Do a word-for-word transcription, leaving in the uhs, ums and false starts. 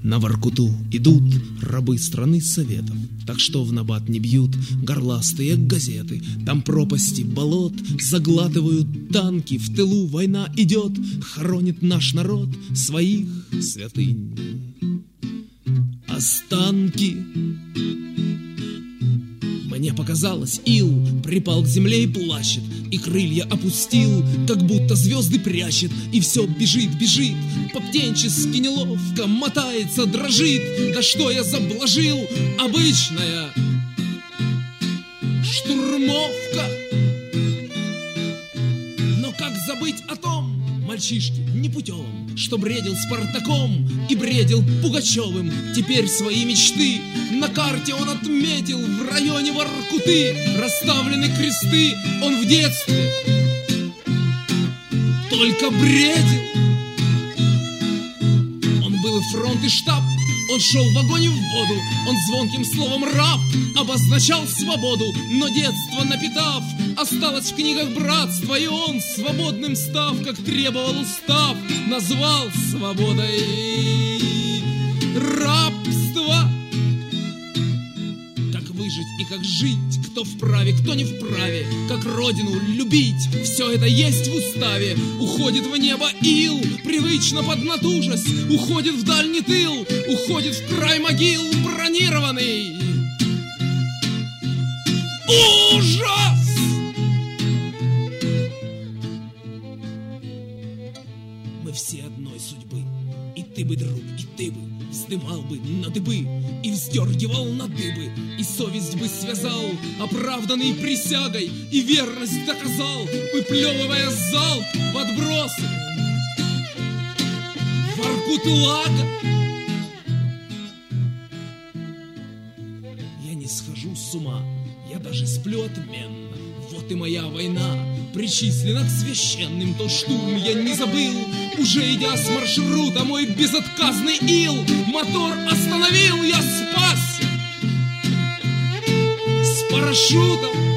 На Воркуту идут рабы страны Советов, так что в набат не бьют горластые газеты. Там пропасти болот заглатывают танки, в тылу война идет, хоронит наш народ своих святынь. Останки. Мне показалось, ил припал к земле и плачет, и крылья опустил, как будто звезды прячет, и все бежит, бежит, по-птенчески неловко мотается, дрожит. Да что я заблажил, обычная штурмовка. Но как забыть о том мальчишке непутевом, что бредил Спартаком и бредил Пугачевым? Теперь свои мечты на карте он отметил, в районе Воркуты расставлены кресты. Он в детстве только бредил. Он был и фронт, и штаб, он шел в огонь и в воду, он звонким словом «раб» обозначал свободу. Но детство напитав, осталось в книгах братства, и он, свободным став, как требовал устав, назвал свободой рабство. Как выжить и как жить, кто вправе, кто не вправе, как родину любить, все это есть в уставе. Уходит в небо ил, привычно поднатужась, уходит в дальний тыл, уходит в край могил бронированный ужас. Мы все одной судьбы, и ты бы, друг, и ты бы вздымал бы на дыбы и вздергивал на дыбы, и совесть бы связал, оправданный присягой, и верность доказал, выплевывая залп в отбросы Воркутлага. Я не схожу с ума, я даже сплю отменно. Вот и моя война причислена к священным. То штурм я не забыл, уже идя с маршрута, мой безотказный ил мотор остановил. Я спасся с парашютом.